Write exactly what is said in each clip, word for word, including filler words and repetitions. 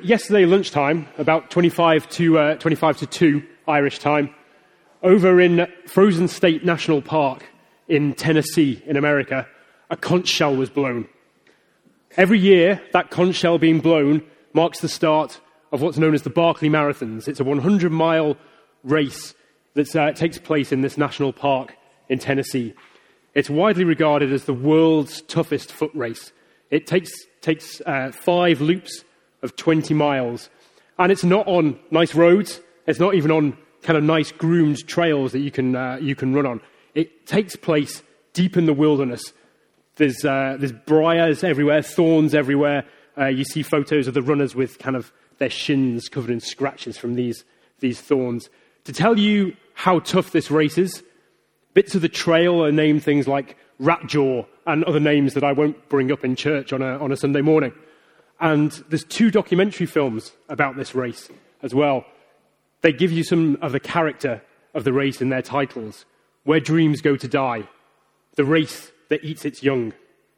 yesterday lunchtime, about twenty-five to uh, twenty-five to two Irish time, over in Frozen State National Park in Tennessee in America, a conch shell was blown. Every year, that conch shell being blown marks the start of what's known as the Barkley Marathons. It's a hundred mile race that uh, takes place in this national park in Tennessee. It's widely regarded as the world's toughest foot race. It takes takes uh, five loops of twenty miles. And it's not on nice roads. It's not even on kind of nice groomed trails that you can uh, you can run on. It takes place deep in the wilderness. There's uh, there's briars everywhere, thorns everywhere. Uh, you see photos of the runners with kind of their shins covered in scratches from these these thorns. To tell you how tough this race is, bits of the trail are named things like Ratjaw and other names that I won't bring up in church on a on a Sunday morning. And there's two documentary films about this race as well. They give you some of the character of the race in their titles. Where Dreams Go to Die, the race that eats its young.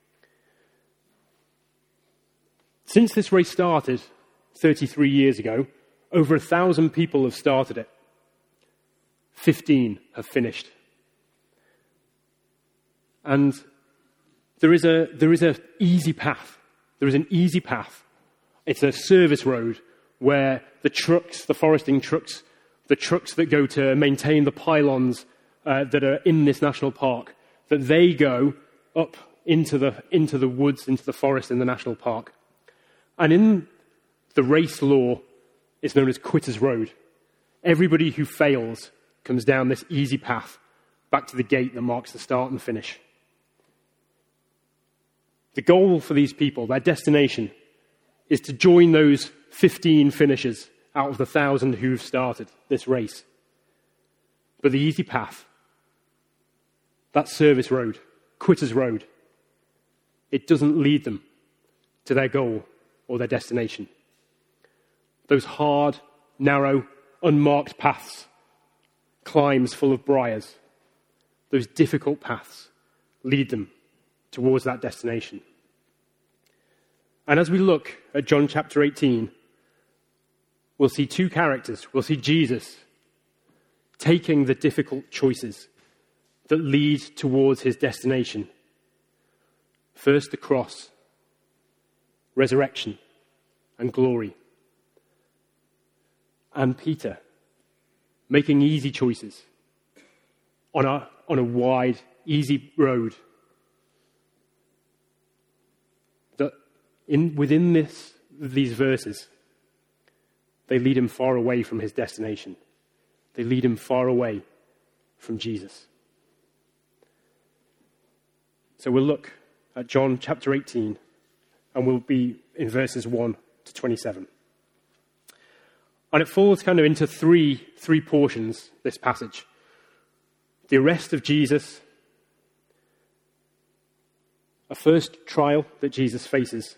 Since this race started thirty-three years ago, over a thousand people have started it. Fifteen have finished. And there is a there is an easy path. There is an easy path. It's a service road where the trucks, the foresting trucks, the trucks that go to maintain the pylons uh, that are in this national park, that they go up into the into the woods, into the forest in the national park. And in the race law, it's known as Quitter's Road. Everybody who fails comes down this easy path back to the gate that marks the start and finish. The goal for these people, their destination, is to join those fifteen finishers out of the thousand who've started this race. But the easy path, that service road, Quitter's Road, it doesn't lead them to their goal or their destination. Those hard, narrow, unmarked paths, climbs full of briars, those difficult paths lead them towards that destination. And as we look at John chapter eighteen, we'll see two characters. We'll see Jesus taking the difficult choices that lead towards his destination. First, the cross, resurrection, and glory. And Peter making easy choices on a, on a wide, easy road. That in, within this, these verses, they lead him far away from his destination. They lead him far away from Jesus. So we'll look at John chapter eighteen, and we'll be in verses one to twenty-seven. And it falls kind of into three, three portions, this passage. The arrest of Jesus, a first trial that Jesus faces,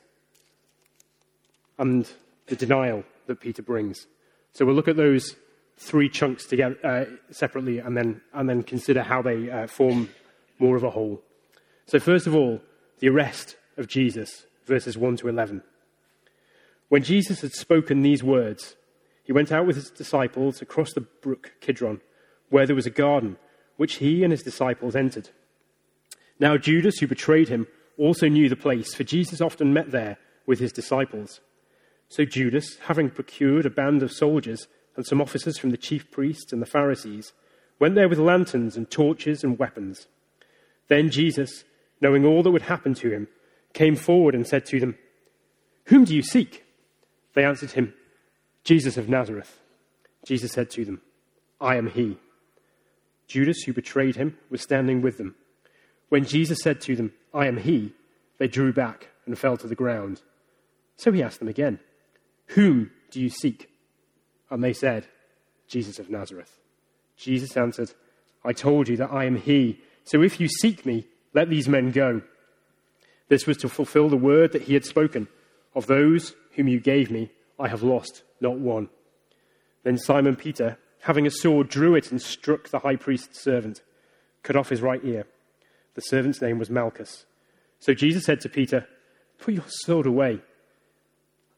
and the denial that Peter brings. So we'll look at those three chunks together uh, separately, and then and then consider how they uh, form more of a whole. So first of all, the arrest of Jesus, verses one to eleven. When Jesus had spoken these words, he went out with his disciples across the brook Kidron, where there was a garden, which he and his disciples entered. Now Judas, who betrayed him, also knew the place, for Jesus often met there with his disciples. So Judas, having procured a band of soldiers and some officers from the chief priests and the Pharisees, went there with lanterns and torches and weapons. Then Jesus, knowing all that would happen to him, came forward and said to them, "Whom do you seek?" They answered him, "Jesus of Nazareth." Jesus said to them, "I am he." Judas, who betrayed him, was standing with them. When Jesus said to them, "I am he," they drew back and fell to the ground. So he asked them again, "Whom do you seek?" And they said, "Jesus of Nazareth." Jesus answered, "I told you that I am he. So if you seek me, let these men go." This was to fulfill the word that he had spoken. "Of those whom you gave me, I have lost not one." Then Simon Peter, having a sword, drew it and struck the high priest's servant, cut off his right ear. The servant's name was Malchus. So Jesus said to Peter, "Put your sword away.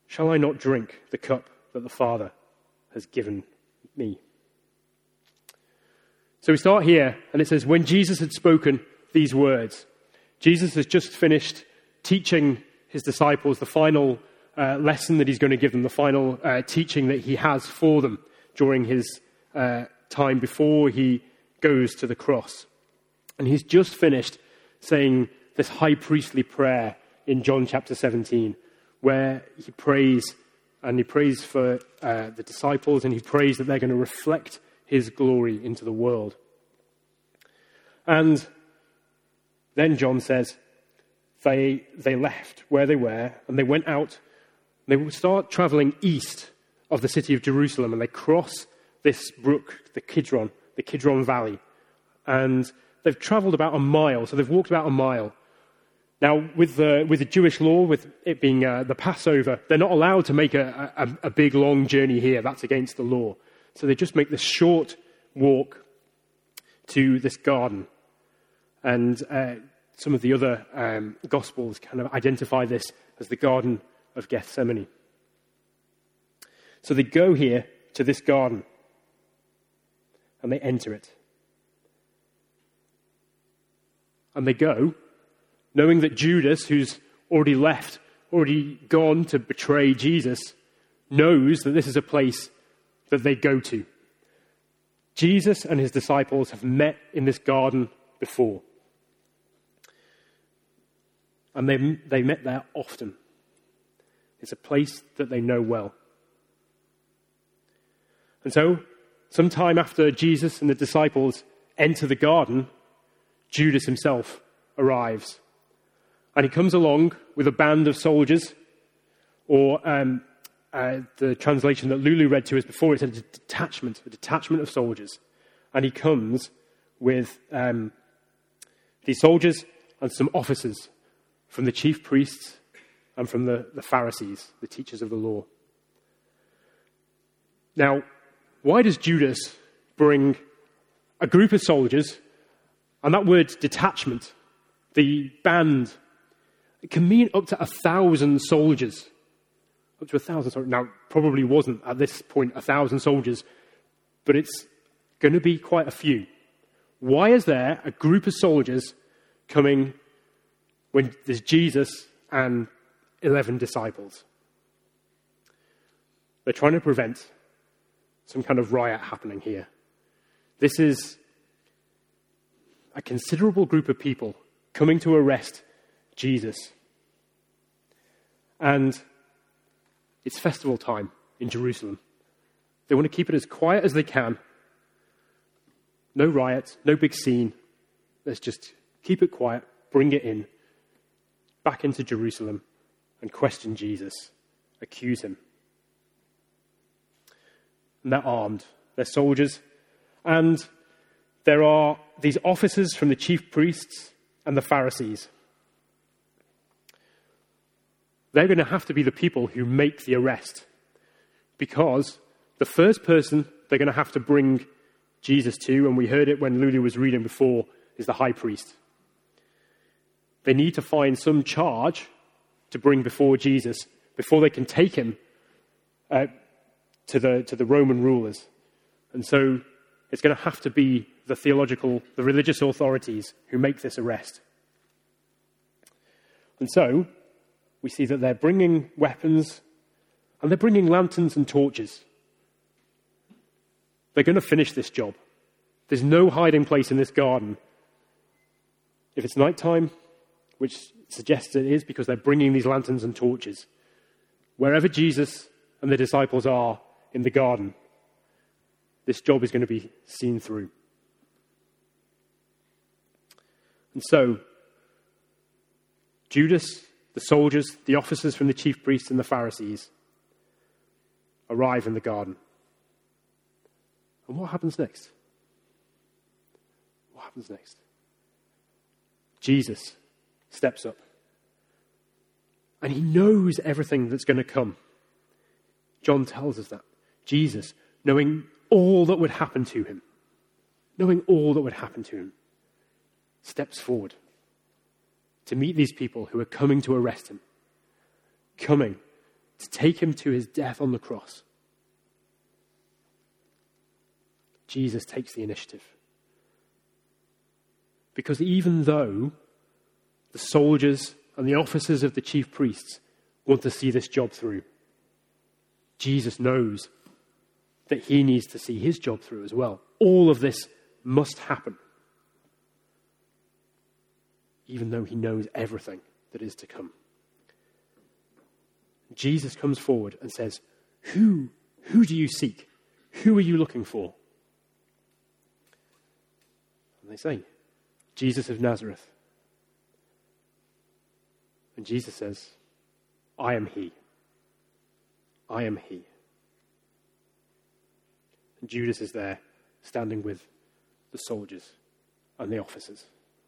shall I not drink the cup that the Father has given me? So we start here, and it says, when Jesus had spoken these words, Jesus has just finished teaching his disciples the final uh, lesson that he's going to give them, the final uh, teaching that he has for them during his uh, time before he goes to the cross. And he's just finished saying this high priestly prayer in John chapter seventeen, where he prays, and he prays for uh, the disciples, and he prays that they're going to reflect his glory into the world. And then John says, they they left where they were, and they went out. They will start traveling east of the city of Jerusalem, and they cross this brook, the Kidron, the Kidron Valley. And they've traveled about a mile, so they've walked about a mile. Now, with the with the Jewish law, with it being uh, the Passover, they're not allowed to make a, a, a big, long journey here. That's against the law. So they just make this short walk to this garden. And uh, some of the other um, Gospels kind of identify this as the Garden of Gethsemane. So they go here to this garden, and they enter it. And they go, knowing that Judas, who's already left, already gone to betray Jesus, knows that this is a place that they go to. Jesus and his disciples have met in this garden before. And they they met there often. It's a place that they know well. And so, sometime after Jesus and the disciples enter the garden, Judas himself arrives. And he comes along with a band of soldiers, or um, uh, the translation that Lulu read to us before, it said a detachment, a detachment of soldiers. And he comes with um, these soldiers and some officers from the chief priests and from the, the Pharisees, the teachers of the law. Now, why does Judas bring a group of soldiers, and that word detachment, the band, it can mean up to a thousand soldiers. Up to a thousand soldiers. Now, probably wasn't at this point a thousand soldiers, but it's going to be quite a few. Why is there a group of soldiers coming when there's Jesus and eleven disciples? They're trying to prevent some kind of riot happening here. This is a considerable group of people coming to arrest Jesus. And it's festival time in Jerusalem. They want to keep it as quiet as they can. No riot, no big scene. Let's just keep it quiet, bring it in, back into Jerusalem, and question Jesus, accuse him. And they're armed. They're soldiers. And there are these officers from the chief priests and the Pharisees. They're going to have to be the people who make the arrest, because the first person they're going to have to bring Jesus to, and we heard it when Lulu was reading before, is the high priest. They need to find some charge to bring before Jesus before they can take him uh, to the to the Roman rulers. And so it's going to have to be the theological, the religious authorities who make this arrest. And so we see that they're bringing weapons, and they're bringing lanterns and torches. They're going to finish this job. There's no hiding place in this garden. If it's nighttime, which suggests it is because they're bringing these lanterns and torches, wherever Jesus and the disciples are in the garden, this job is going to be seen through. And so, Judas, the soldiers, the officers from the chief priests and the Pharisees arrive in the garden. And what happens next? What happens next? Jesus steps up. And he knows everything that's going to come. John tells us that. Jesus, knowing all that would happen to him, knowing all that would happen to him, steps forward to meet these people who are coming to arrest him, coming to take him to his death on the cross, Jesus takes the initiative. Because even though the soldiers and the officers of the chief priests want to see this job through, Jesus knows that he needs to see his job through as well. All of this must happen, even though he knows everything that is to come. Jesus comes forward and says, Who, who do you seek? Who are you looking for? And they say, Jesus of Nazareth. And Jesus says, I am he. I am he. And Judas is there, standing with the soldiers and the officers.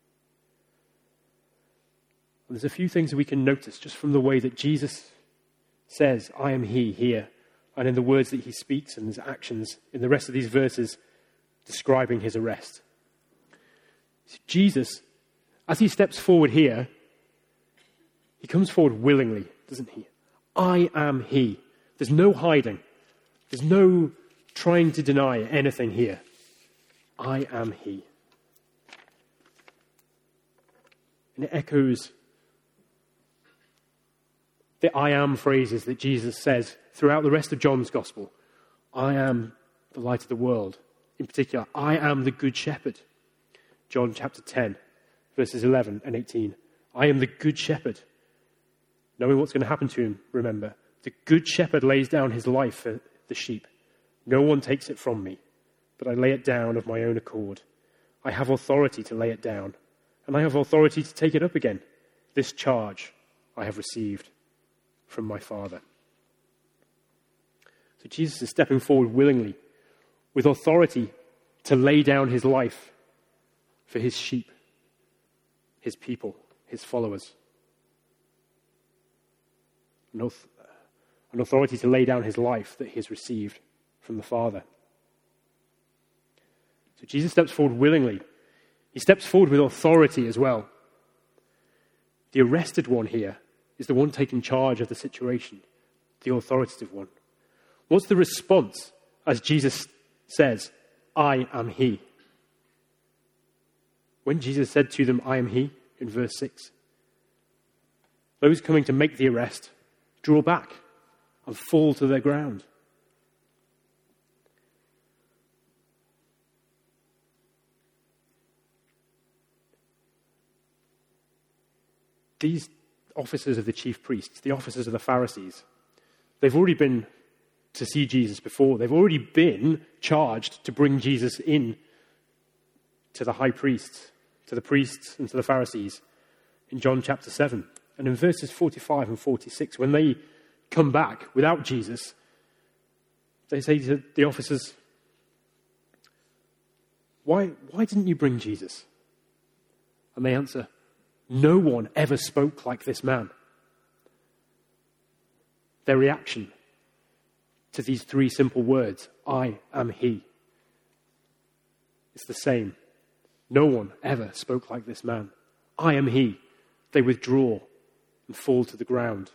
And there's a few things that we can notice just from the way that Jesus says, I am he, here, and in the words that he speaks and his actions in the rest of these verses describing his arrest. Jesus, as he steps forward here, he comes forward willingly, doesn't he? I am he. There's no hiding. There's no trying to deny anything here. I am he. And it echoes the I am phrases that Jesus says throughout the rest of John's gospel. I am the light of the world. In particular, I am the good shepherd. John chapter ten, verses eleven and eighteen. I am the good shepherd. Knowing what's going to happen to him, remember. The good shepherd lays down his life for the sheep. No one takes it from me, but I lay it down of my own accord. I have authority to lay it down, and I have authority to take it up again. This charge I have received from my Father. So Jesus is stepping forward willingly, with authority to lay down his life for his sheep, his people, his followers. An authority to lay down his life that he has received from the Father. So Jesus steps forward willingly. He steps forward with authority as well. The arrested one here is the one taking charge of the situation, the authoritative one. What's the response as Jesus says, I am he? When Jesus said to them, I am he, in verse six, those coming to make the arrest draw back and fall to their ground. These officers of the chief priests, the officers of the Pharisees, they've already been to see Jesus before. They've already been charged to bring Jesus in to the high priests, to the priests and to the Pharisees in John chapter seven. And in verses forty-five and forty-six, when they come back without Jesus, they say to the officers, why, why didn't you bring Jesus? And they answer, no one ever spoke like this man. Their reaction to these three simple words, I am he, it's the same. No one ever spoke like this man. I am he. They withdraw and fall to the ground.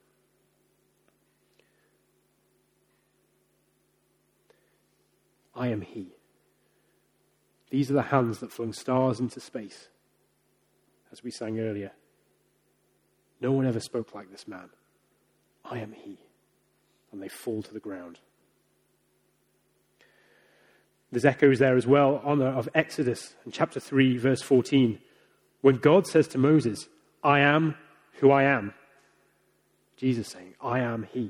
I am he. These are the hands that flung stars into space, as we sang earlier. No one ever spoke like this man. I am he. And they fall to the ground. There's echoes there as well on the, of Exodus in chapter three, verse fourteen. When God says to Moses, I am who I am. Jesus saying, I am he.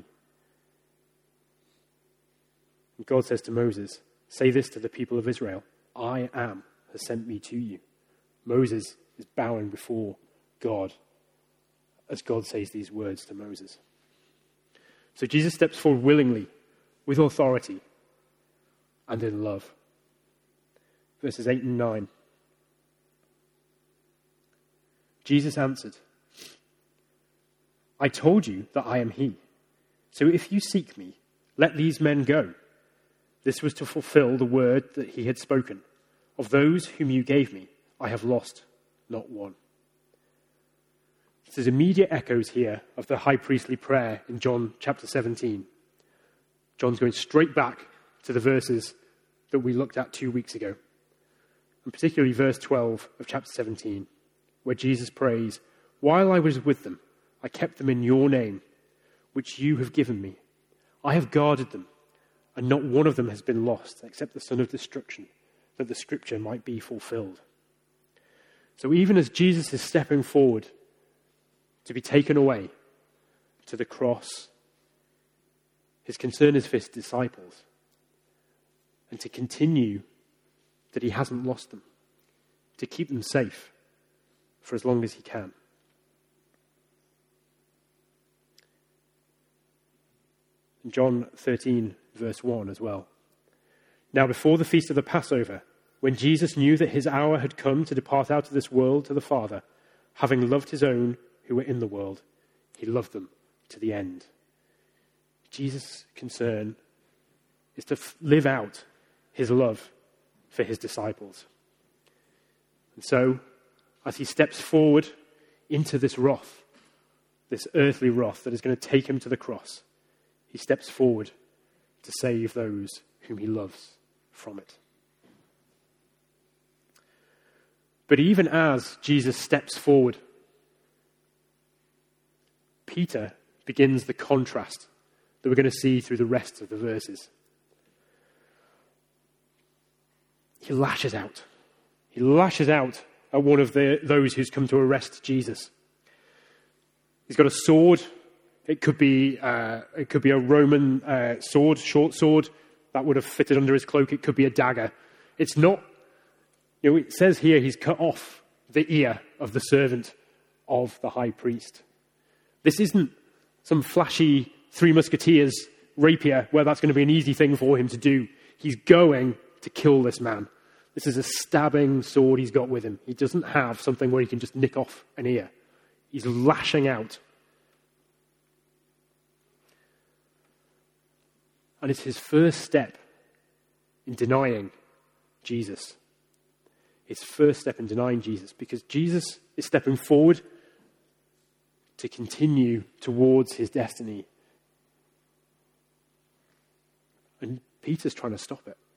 And God says to Moses, say this to the people of Israel, I am has sent me to you. Moses is bowing before God as God says these words to Moses. So Jesus steps forward willingly, with authority, and in love. Verses eight and nine. Jesus answered, I told you that I am he. So if you seek me, let these men go. This was to fulfill the word that he had spoken. Of those whom you gave me, I have lost not one. So there's immediate echoes here of the high priestly prayer in John chapter seventeen. John's going straight back to the verses that we looked at two weeks ago, and particularly verse twelve of chapter seventeen, where Jesus prays, "While I was with them, I kept them in your name, which you have given me. I have guarded them, and not one of them has been lost, except the son of destruction, that the scripture might be fulfilled." So even as Jesus is stepping forward to be taken away to the cross, his concern is for his disciples, and to continue that he hasn't lost them, to keep them safe for as long as he can. In John thirteen, verse one as well. Now before the feast of the Passover, when Jesus knew that his hour had come to depart out of this world to the Father, having loved his own who were in the world, he loved them to the end. Jesus' concern is to f- live out his love for his disciples. And so, as he steps forward into this wrath, this earthly wrath that is going to take him to the cross, he steps forward to save those whom he loves from it. But even as Jesus steps forward, Peter begins the contrast that we're going to see through the rest of the verses. He lashes out. He lashes out at one of the, those who's come to arrest Jesus. He's got a sword. It could be uh, it could be a Roman uh, sword, short sword that would have fitted under his cloak. It could be a dagger. It's not. You know, it says here he's cut off the ear of the servant of the high priest. This isn't some flashy Three Musketeers rapier where that's going to be an easy thing for him to do. He's going to kill this man. This is a stabbing sword he's got with him. He doesn't have something where he can just nick off an ear. He's lashing out. And it's his first step in denying Jesus. His first step in denying Jesus, because Jesus is stepping forward to continue towards his destiny. And Peter's trying to stop it.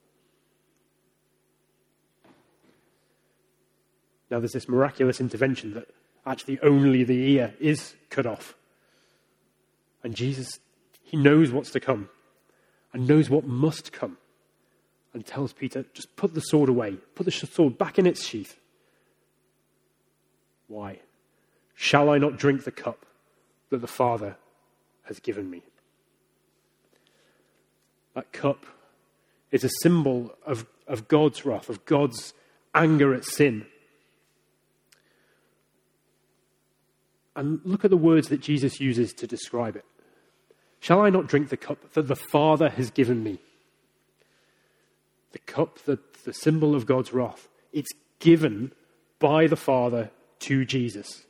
Now there's this miraculous intervention that actually only the ear is cut off. And Jesus, he knows what's to come and knows what must come, and tells Peter, just put the sword away. Put the sword back in its sheath. Why? Shall I not drink the cup that the Father has given me? That cup is a symbol of, of God's wrath, of God's anger at sin. And look at the words that Jesus uses to describe it. Shall I not drink the cup that the Father has given me? The cup, the, the symbol of God's wrath, it's given by the Father to Jesus.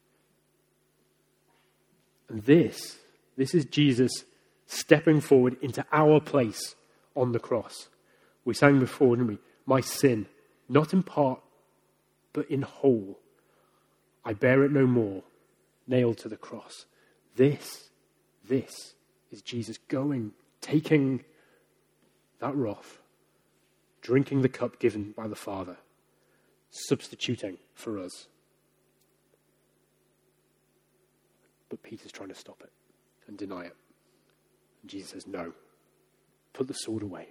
And this, this is Jesus stepping forward into our place on the cross. We sang before, didn't we? My sin, not in part, but in whole. I bear it no more, nailed to the cross. This, this is Jesus going, taking that wrath, drinking the cup given by the Father, substituting for us. But Peter's trying to stop it and deny it. And Jesus says, no, put the sword away.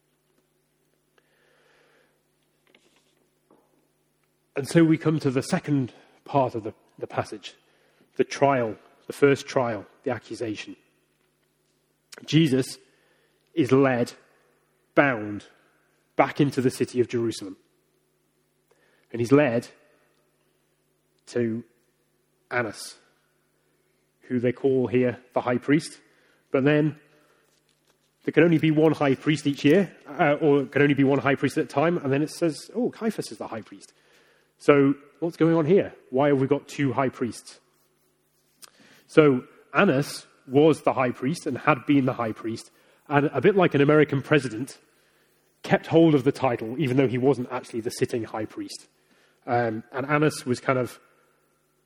And so we come to the second part of the, the passage, the trial, the first trial, the accusation. Jesus is led, bound, back into the city of Jerusalem. And he's led to Annas, who they call here the high priest. But then there can only be one high priest each year, uh, or can only be one high priest at a time. And then it says, oh, Caiaphas is the high priest. So what's going on here? Why have we got two high priests? So Annas was the high priest and had been the high priest. And a bit like an American president, kept hold of the title, even though he wasn't actually the sitting high priest. Um, and Annas was kind of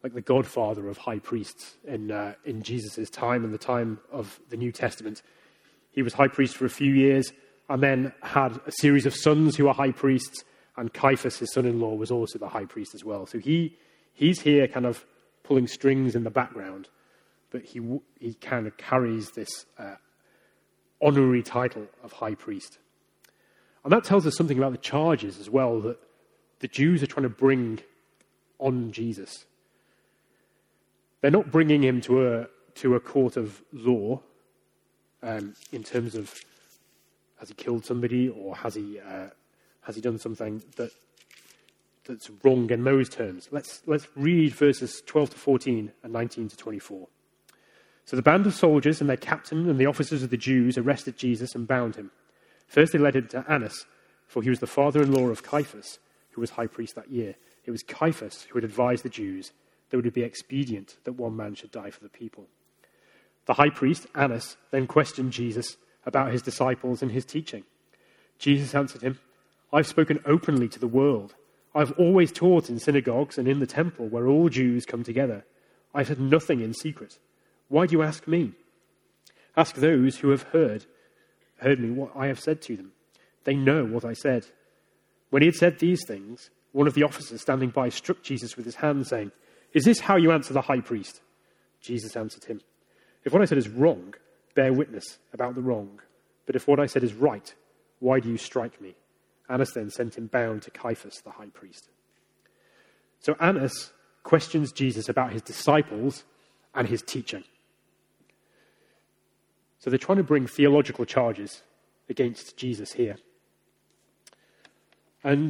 like the godfather of high priests in uh, in Jesus' time and the time of the New Testament. He was high priest for a few years and then had a series of sons who were high priests, and Caiaphas, his son-in-law, was also the high priest as well. So he he's here kind of pulling strings in the background, but he he kind of carries this uh, honorary title of high priest. And that tells us something about the charges as well that the Jews are trying to bring on Jesus. They're not bringing him to a to a court of law um, in terms of has he killed somebody or has he uh, has he done something that that's wrong in those terms. Let's let's read verses twelve to fourteen and nineteen to twenty-four. So the band of soldiers and their captain and the officers of the Jews arrested Jesus and bound him. First they led him to Annas, for he was the father-in-law of Caiaphas, who was high priest that year. It was Caiaphas who had advised the Jews that it would be expedient that one man should die for the people. The high priest, Annas, then questioned Jesus about his disciples and his teaching. Jesus answered him, "I've spoken openly to the world. I've always taught in synagogues and in the temple where all Jews come together. I've said nothing in secret. Why do you ask me? Ask those who have heard, heard me what I have said to them. They know what I said." When he had said these things, one of the officers standing by struck Jesus with his hand, saying, "Is this how you answer the high priest?" Jesus answered him, "If what I said is wrong, bear witness about the wrong. But if what I said is right, why do you strike me?" Annas then sent him bound to Caiaphas, the high priest. So Annas questions Jesus about his disciples and his teaching. So they're trying to bring theological charges against Jesus here. And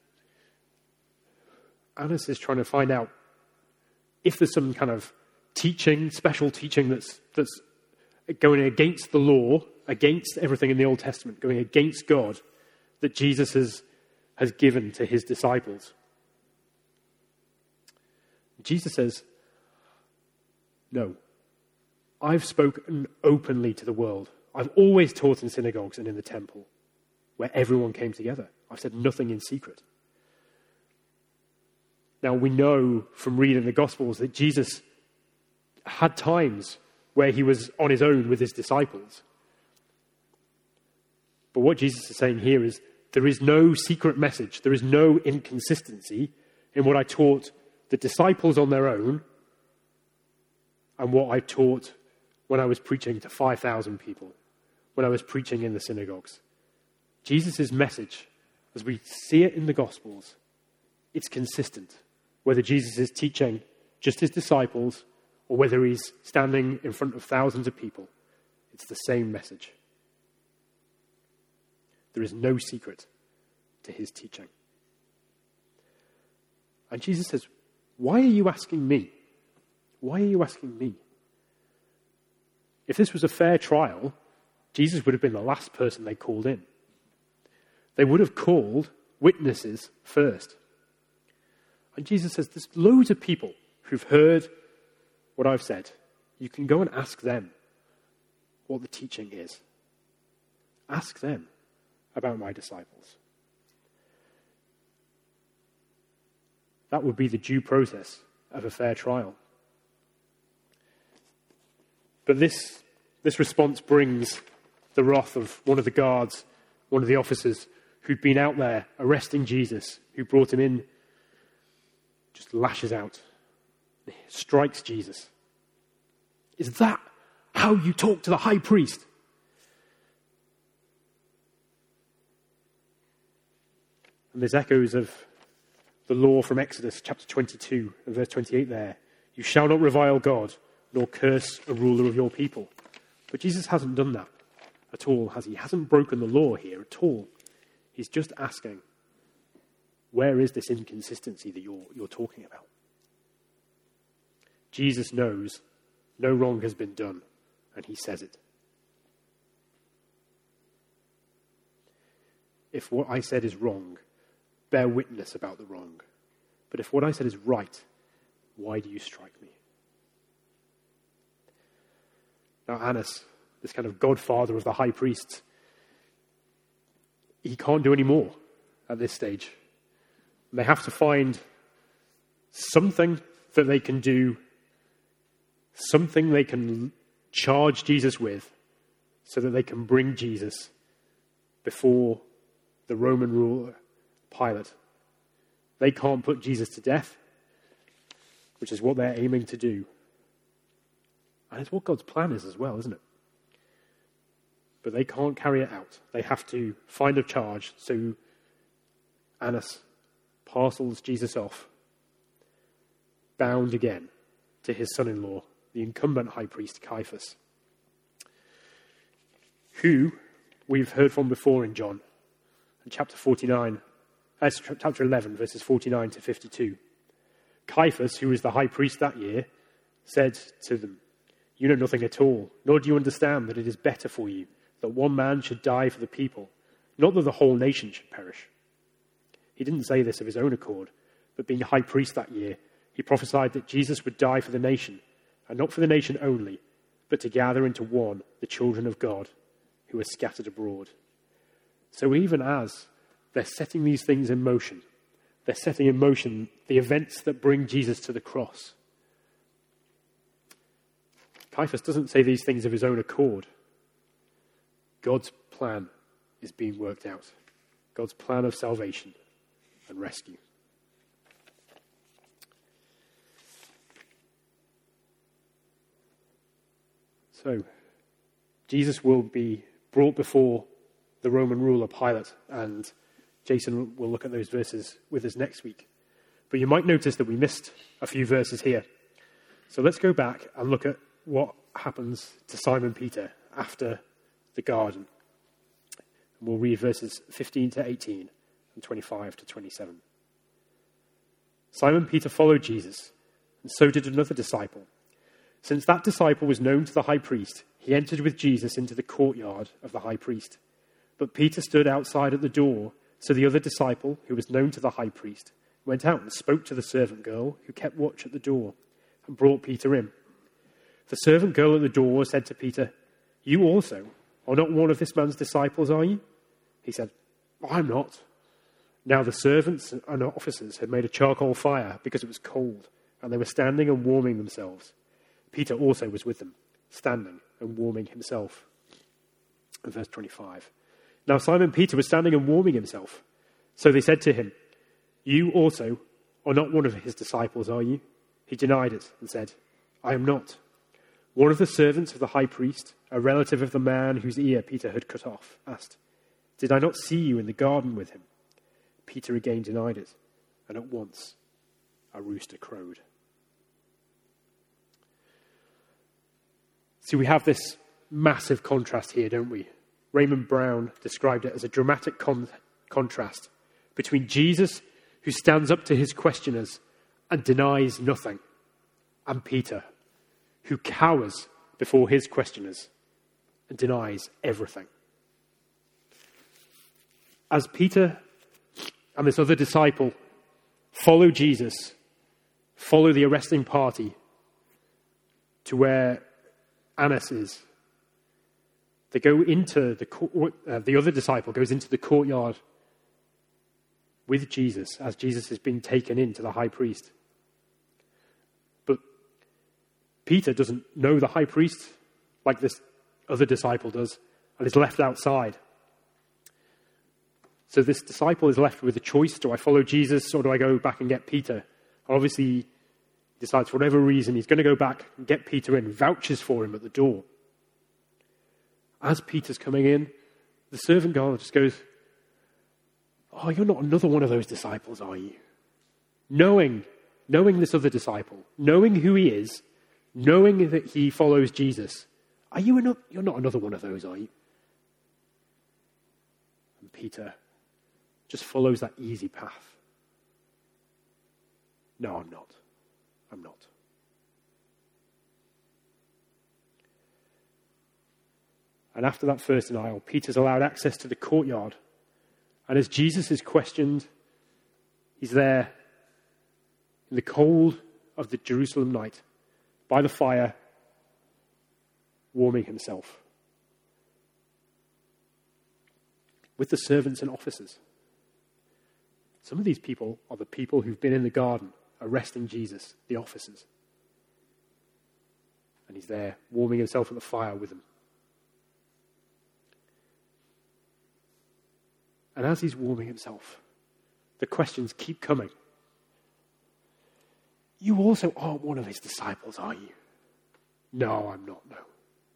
Annas is trying to find out if there's some kind of teaching, special teaching that's that's going against the law, against everything in the Old Testament, going against God, that Jesus has, has given to his disciples. Jesus says, "No, I've spoken openly to the world. I've always taught in synagogues and in the temple where everyone came together. I've said nothing in secret." Now, we know from reading the Gospels that Jesus had times where he was on his own with his disciples. But what Jesus is saying here is there is no secret message. There is no inconsistency in what I taught the disciples on their own and what I taught when I was preaching to five thousand people, when I was preaching in the synagogues. Jesus' message, as we see it in the Gospels, it's consistent. Whether Jesus is teaching just his disciples or whether he's standing in front of thousands of people, it's the same message. There is no secret to his teaching. And Jesus says, "Why are you asking me? Why are you asking me?" If this was a fair trial, Jesus would have been the last person they called in. They would have called witnesses first. And Jesus says, there's loads of people who've heard what I've said. You can go and ask them what the teaching is. Ask them about my disciples. That would be the due process of a fair trial. But this, this response brings the wrath of one of the guards, one of the officers who'd been out there arresting Jesus, who brought him in, just lashes out, strikes Jesus. "Is that how you talk to the high priest?" And there's echoes of the law from Exodus chapter twenty-two and verse twenty-eight there. "You shall not revile God, nor curse a ruler of your people." But Jesus hasn't done that at all, has he? He hasn't broken the law here at all. He's just asking, where is this inconsistency that you're, you're talking about? Jesus knows no wrong has been done, and he says it. If what I said is wrong, bear witness about the wrong. But if what I said is right, why do you strike me? Now Annas, this kind of godfather of the high priests, he can't do any more at this stage. And they have to find something that they can do something they can charge Jesus with so that they can bring Jesus before the Roman ruler, Pilate. They can't put Jesus to death, which is what they're aiming to do. And it's what God's plan is as well, isn't it? But they can't carry it out. They have to find a charge, so Annas parcels Jesus off, bound again to his son-in-law, the incumbent high priest Caiaphas, who we've heard from before in John, in chapter forty-nine, uh, chapter eleven, verses forty-nine to fifty-two. Caiaphas, who was the high priest that year, said to them, "You know nothing at all, nor do you understand that it is better for you that one man should die for the people, not that the whole nation should perish." He didn't say this of his own accord, but being high priest that year, he prophesied that Jesus would die for the nation, and not for the nation only, but to gather into one the children of God who are scattered abroad. So even as they're setting these things in motion, they're setting in motion the events that bring Jesus to the cross. Caiaphas doesn't say these things of his own accord. God's plan is being worked out. God's plan of salvation and rescue. So, Jesus will be brought before the Roman ruler Pilate, and Jason will look at those verses with us next week. But you might notice that we missed a few verses here. So let's go back and look at what happens to Simon Peter after the garden. And we'll read verses fifteen to eighteen and twenty-five to twenty-seven. Simon Peter followed Jesus, and so did another disciple. Since that disciple was known to the high priest, he entered with Jesus into the courtyard of the high priest. But Peter stood outside at the door, so the other disciple, who was known to the high priest, went out and spoke to the servant girl who kept watch at the door, and brought Peter in. The servant girl at the door said to Peter, "You also are not one of this man's disciples, are you?" He said, "I'm not." Now the servants and officers had made a charcoal fire because it was cold, and they were standing and warming themselves. Peter also was with them, standing and warming himself. And verse twenty-five. Now Simon Peter was standing and warming himself. So they said to him, "You also are not one of his disciples, are you?" He denied it and said, "I am not." One of the servants of the high priest, a relative of the man whose ear Peter had cut off, asked, "Did I not see you in the garden with him?" Peter again denied it, and at once a rooster crowed. See, we have this massive contrast here, don't we? Raymond Brown described it as a dramatic con- contrast between Jesus, who stands up to his questioners and denies nothing, and Peter, who cowers before his questioners and denies everything. As Peter and this other disciple follow Jesus, follow the arresting party to where Annas is, they go into the court, uh, the other disciple goes into the courtyard with Jesus as Jesus is being taken in to the high priest. But Peter doesn't know the high priest like this other disciple does, and is left outside. So this disciple is left with a choice: do I follow Jesus or do I go back and get Peter? And obviously he decides, for whatever reason, he's going to go back and get Peter in, vouches for him at the door. As Peter's coming in, the servant girl just goes, "Oh, you're not another one of those disciples, are you?" Knowing, knowing this other disciple, knowing who he is, knowing that he follows Jesus, are you not, you're not another one of those, are you? And Peter just follows that easy path. No, I'm not. I'm not. And after that first denial, Peter's allowed access to the courtyard. And as Jesus is questioned, he's there in the cold of the Jerusalem night, by the fire, warming himself with the servants and officers. Some of these people are the people who've been in the garden arresting Jesus, the officers. And he's there warming himself at the fire with them. And as he's warming himself, the questions keep coming. You also aren't one of his disciples, are you? No, I'm not, no.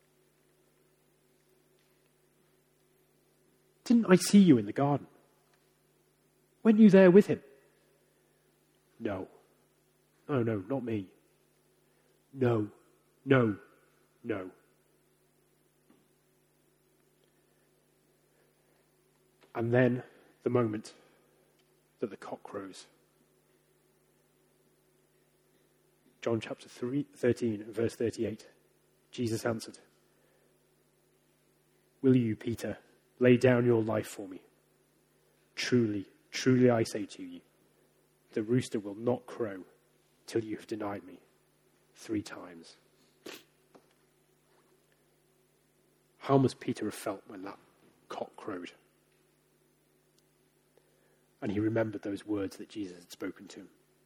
Didn't I see you in the garden? Weren't you there with him? No. No, no, not me. No, no, no. And then the moment that the cock crows. John chapter three, thirteen, verse thirty-eight. Jesus answered, "Will you, Peter, lay down your life for me? Truly, truly I say to you, the rooster will not crow till you have denied me three times." How must Peter have felt when that cock crowed? And he remembered those words that Jesus had spoken to him.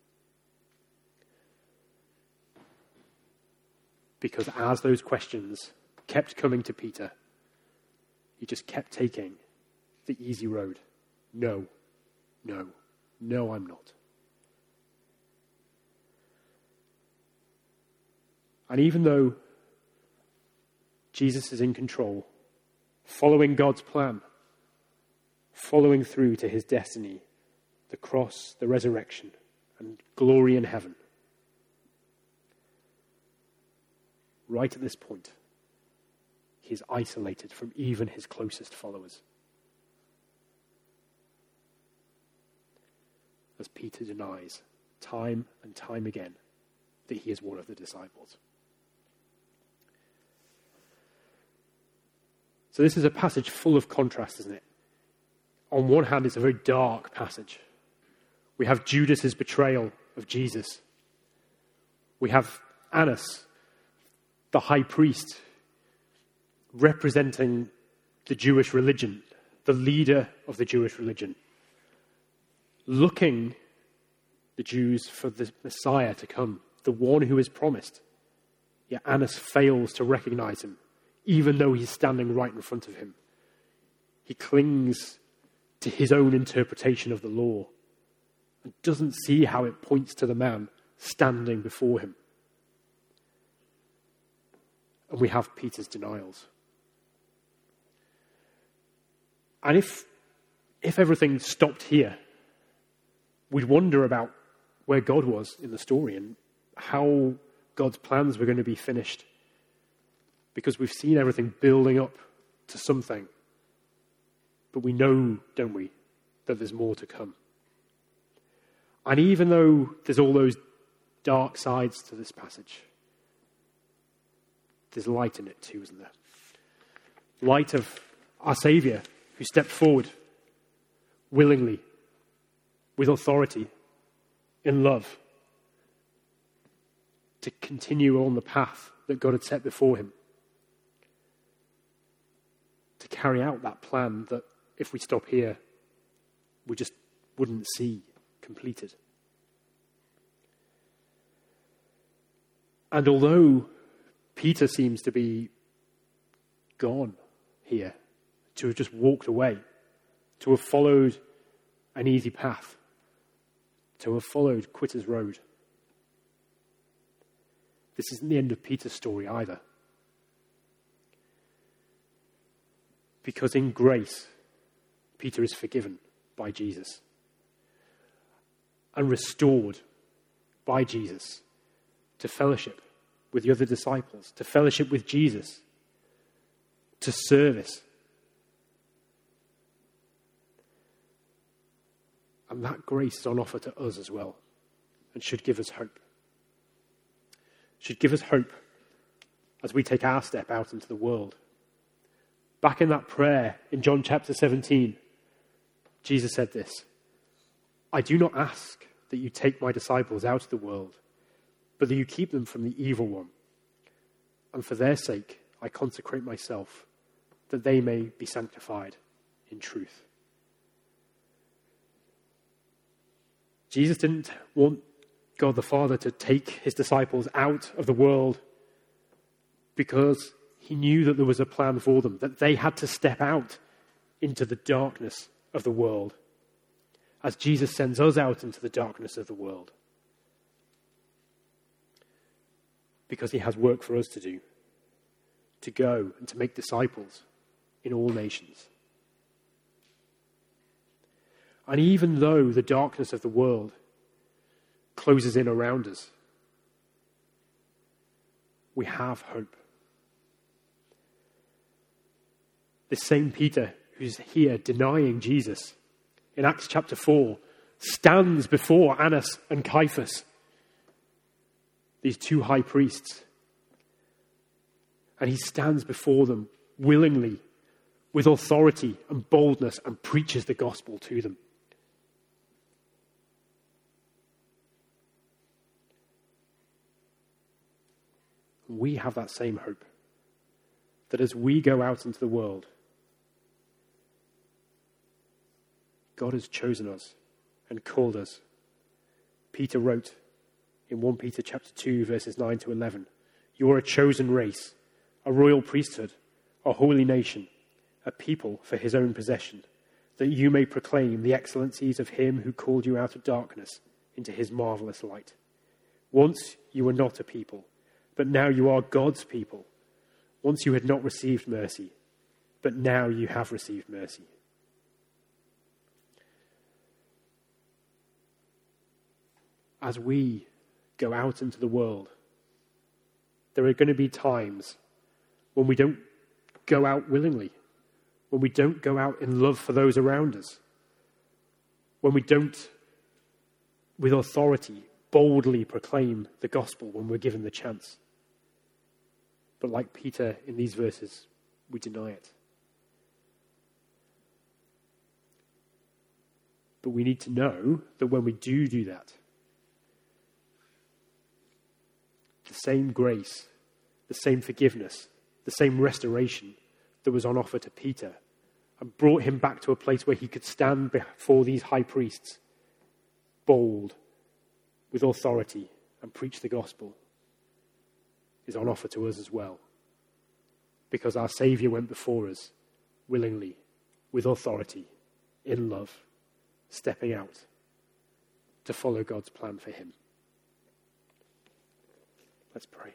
Because as those questions kept coming to Peter, he just kept taking the easy road. No, no, no, I'm not. And even though Jesus is in control, following God's plan, following through to his destiny, the cross, the resurrection, and glory in heaven, right at this point, he is isolated from even his closest followers. As Peter denies time and time again that he is one of the disciples. So this is a passage full of contrast, isn't it? On one hand, it's a very dark passage. We have Judas's betrayal of Jesus. We have Annas, the high priest, representing the Jewish religion, the leader of the Jewish religion, looking the Jews for the Messiah to come, the one who is promised. Yet Annas fails to recognize him, even though he's standing right in front of him. He clings to his own interpretation of the law and doesn't see how it points to the man standing before him. And we have Peter's denials. And if, if everything stopped here, we'd wonder about where God was in the story and how God's plans were going to be finished. Because we've seen everything building up to something. But we know, don't we, that there's more to come. And even though there's all those dark sides to this passage, there's light in it too, isn't there? Light of our Saviour, who stepped forward willingly, with authority, in love, to continue on the path that God had set before him. To carry out that plan that, if we stop here, we just wouldn't see completed. And although Peter seems to be gone here, to have just walked away, to have followed an easy path, to have followed Quitter's Road, this isn't the end of Peter's story either. Because in grace, Peter is forgiven by Jesus and restored by Jesus to fellowship with the other disciples, to fellowship with Jesus, to service. And that grace is on offer to us as well and should give us hope. Should give us hope as we take our step out into the world. Back in that prayer in John chapter seventeen, Jesus said this, "I do not ask that you take my disciples out of the world, but that you keep them from the evil one. And for their sake, I consecrate myself, that they may be sanctified in truth." Jesus didn't want God the Father to take his disciples out of the world because he knew that there was a plan for them, that they had to step out into the darkness of the world, as Jesus sends us out into the darkness of the world. Because he has work for us to do, to go and to make disciples in all nations. And even though the darkness of the world closes in around us, we have hope. This same Peter who's here denying Jesus in Acts chapter four stands before Annas and Caiaphas, these two high priests, and he stands before them willingly, with authority and boldness, and preaches the gospel to them. We have that same hope, that as we go out into the world, God has chosen us and called us. Peter wrote in First Peter chapter two, verses nine to eleven, "You are a chosen race, a royal priesthood, a holy nation, a people for his own possession, that you may proclaim the excellencies of him who called you out of darkness into his marvelous light. Once you were not a people, but now you are God's people. Once you had not received mercy, but now you have received mercy." As we go out into the world, there are going to be times when we don't go out willingly, when we don't go out in love for those around us, when we don't, with authority, boldly proclaim the gospel when we're given the chance. But like Peter in these verses, we deny it. But we need to know that when we do do that, the same grace, the same forgiveness, the same restoration that was on offer to Peter and brought him back to a place where he could stand before these high priests, bold, with authority, and preach the gospel, is on offer to us as well. Because our Saviour went before us willingly, with authority, in love, stepping out to follow God's plan for him. Let's pray.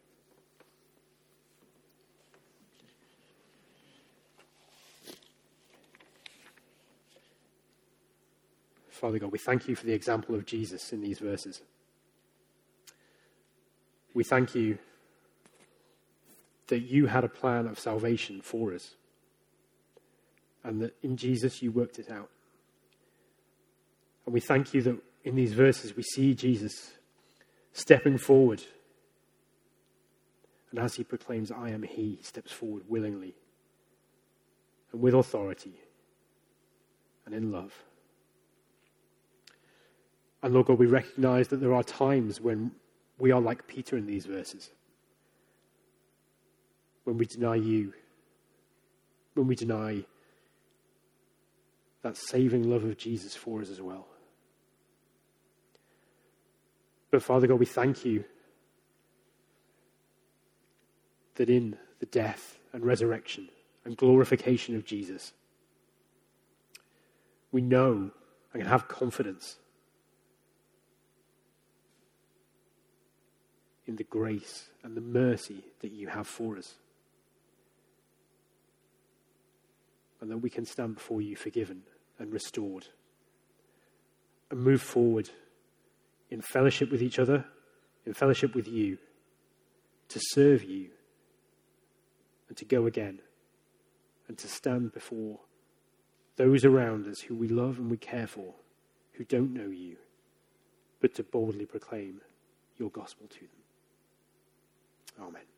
Father God, we thank you for the example of Jesus in these verses. We thank you that you had a plan of salvation for us, and that in Jesus you worked it out. And we thank you that in these verses we see Jesus stepping forward. And as he proclaims, "I am he," he steps forward willingly and with authority and in love. And Lord God, we recognize that there are times when we are like Peter in these verses, when we deny you, when we deny that saving love of Jesus for us as well. But Father God, we thank you that in the death and resurrection and glorification of Jesus, we know and can have confidence in the grace and the mercy that you have for us. And that we can stand before you forgiven and restored and move forward in fellowship with each other, in fellowship with you, to serve you and to go again and to stand before those around us who we love and we care for, who don't know you, but to boldly proclaim your gospel to them. Amen.